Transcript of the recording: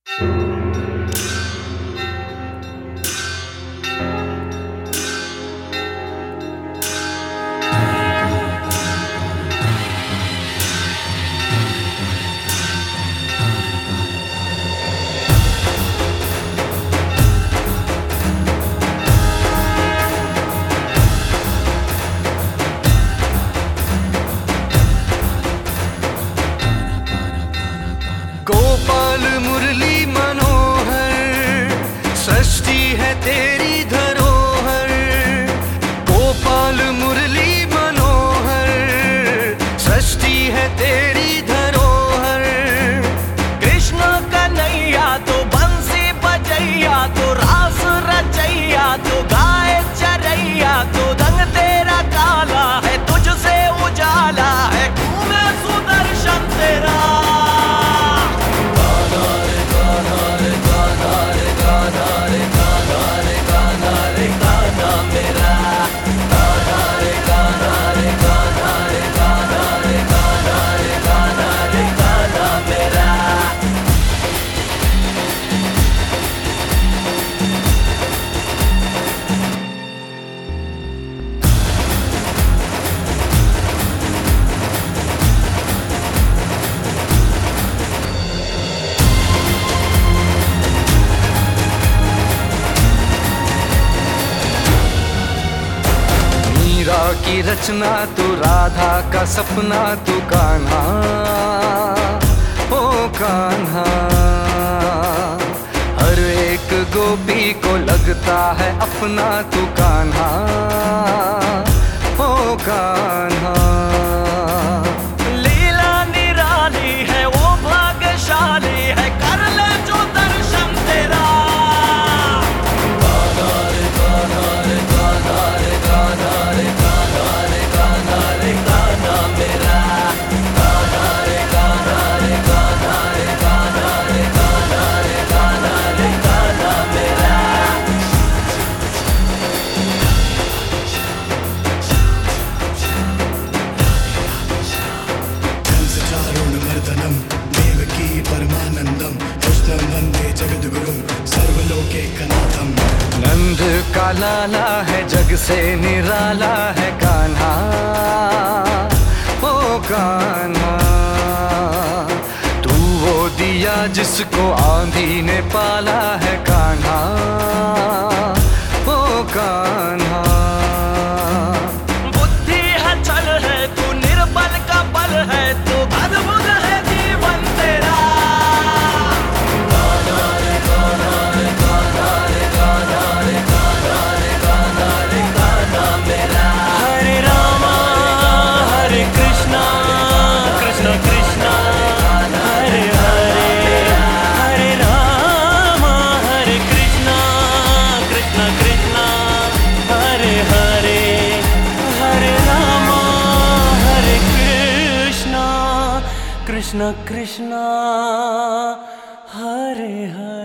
गोपाल मुरली मनोहर, सृष्टि है तेरी धरोहर। गोपाल मुरली मनोहर, सृष्टि है तेरी धरोहर। कृष्ण कन्हैया तो बंसी बजैया, तो रास रचैया, तो गाय चरैया, तो रंग तेरा काला है, तुझसे उजाला है, घूमे सुदर्शन तेरा। मीरा की रचना तू, राधा का सपना तू, कान्हा ओ कान्हा। हर एक गोपी को लगता है अपना तू, कान्हा ओ कान्हा। लीला निराली है वो भाग्यशाली है, कर ले जो दर्शन तेरा। देवकी परमानंदम, कृष्णं वंदे जगद्गुरुं सर्वलोकैकनाथं। नंद का लाला है, जग से निराला है, कान्हा ओ कान्हा। तू वो दिया जिसको आंधी ने पाला है, कान्हा ओ कान्हा। बुद्धि है छल है, तू निर्बल का बल है, तू अद्भुत है जीवन तेरा। हरे रामा हरे कृष्णा, कृष्ण कृष्णा हरे हरे। हरे रामा हरे कृष्णा, कृष्ण कृष्णा हरे हरे। हरे रामा हरे कृष्णा, कृष्ण कृष्णा हरे हरे।